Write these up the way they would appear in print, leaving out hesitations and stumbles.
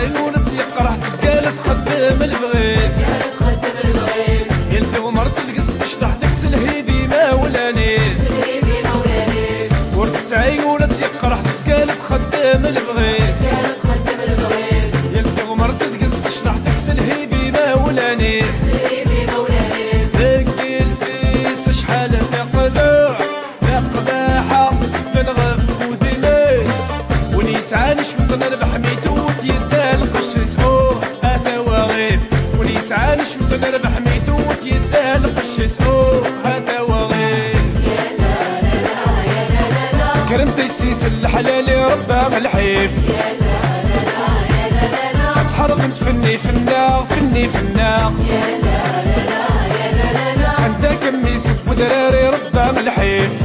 عيون تيقرح تسقال تخدم البغيس يلدي غمر تلقس تشطح دكس الهيدي ما ولا نيس ورتس عيون تيقرح تسقال تخدم البغيس يلدي غمر تلقس تشطح دكس الهيدي ما ولا نيس ذاك السيس شحال تقدع تقداحة في الغف ودنيس ونيسعان شوط نربح ميدوت يدال قش سعوه هذا وغيب ونيسعان شوط نربح ميدوت يدال قش سعوه هذا وغيب كرمت السيس الحلال ربا الحيف تحرض تفني في النار فني في النار انت كميس ودراري ربا الحيف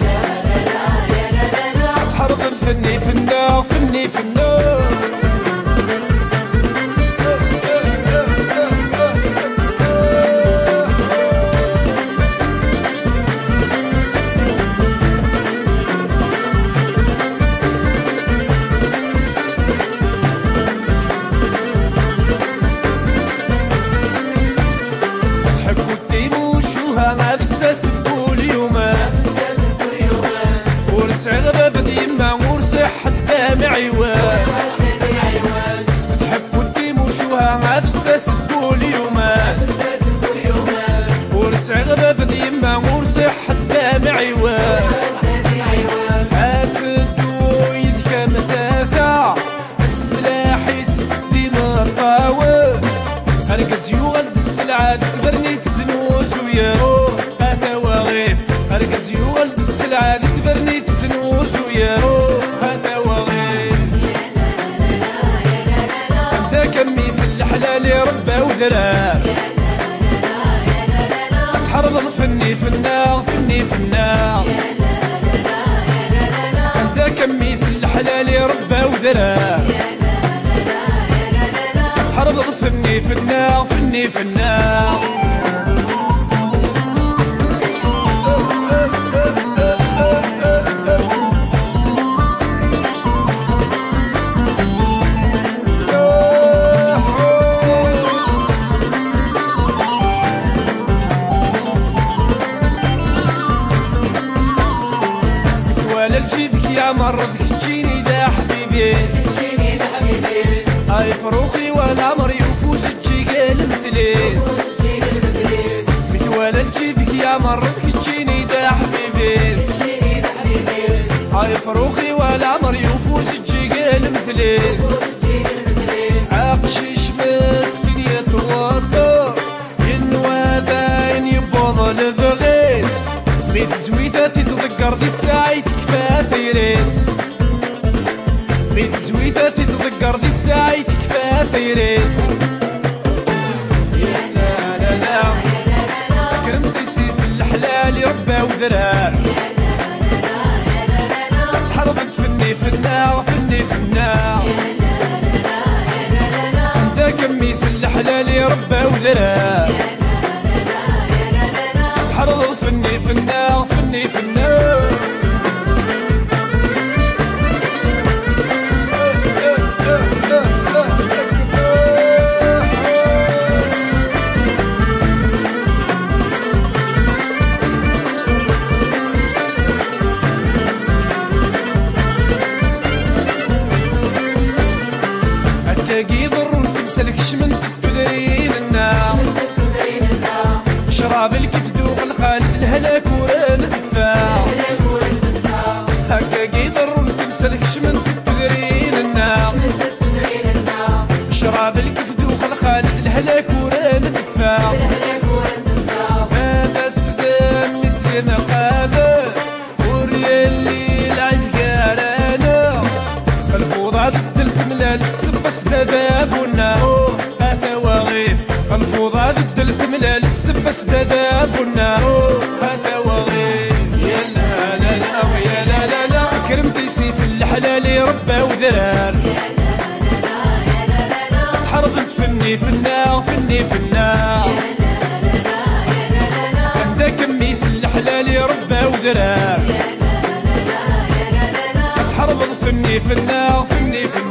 تحرض فني في النار فني في النار نفسس كل يوم ورسع غباب ديما ورسع حتى معيوان تحب الديم وشوها نفسس كل يوم ورسع غباب ديما ورسع حتى معيوان هات الدويد كمتاكا السلاح يسدي مطاوات هرقز يوغلد السلعة تبرني تزنوس وياهو هذا وغيب هرقز يوغلد السلعة تبرني تزنوس وياهو هذا وغيب هذا كميس الحلال ربا ودرار تحرض الفني في النار فني في النار هذا كميس الحلال ربا ودرار تحرض فني في النار فني في النار ولا لجيبك يا مرض تجيني دا حبيبي هاي فروخي والعمر يفوز تجي قال مثليس متوالا تجيبك يا مرض تجيني دا حبيبيس هاي فروخي والعمر يفوز تجي قال مثليس عقشيش مسكين يتوضر ينوى باين يبوض البغيس ميت زويدة تتذكر دي الساعة تكفى ثيريس بيت زويدة تتذكر دي الساعة تكفى ثيريس يا لا لا لا كرمت السيس الحلال ربا ودرار تحرض تفني في النار فني في النار انت كميس الحلال ربا ودرار تحرض فني في النار فني في النار تلاقي ضر تمسلكش من تدرين النار شراب الكيف ذوق الخالد الهلاك وران الدفاع هكا ضر تمسلكش من تدرين النار شراب الكيف ذوق الخالد الهلاك وران الدفاع هذا سدام مسيرنا قابل وريال الليل عالقارانا الفوضى ضد الكملال السبس دابونا هذا وغيب الفوضى ضد الكملال السبس دابونا هذا وغيب يا لا لا لا ويا لا لا لا كرمتي سيس الحلال ربا ودرار تحرض تفني في النار فني في النار انت كميس الحلال ربا ودرار تحرض فني في النار فني في النار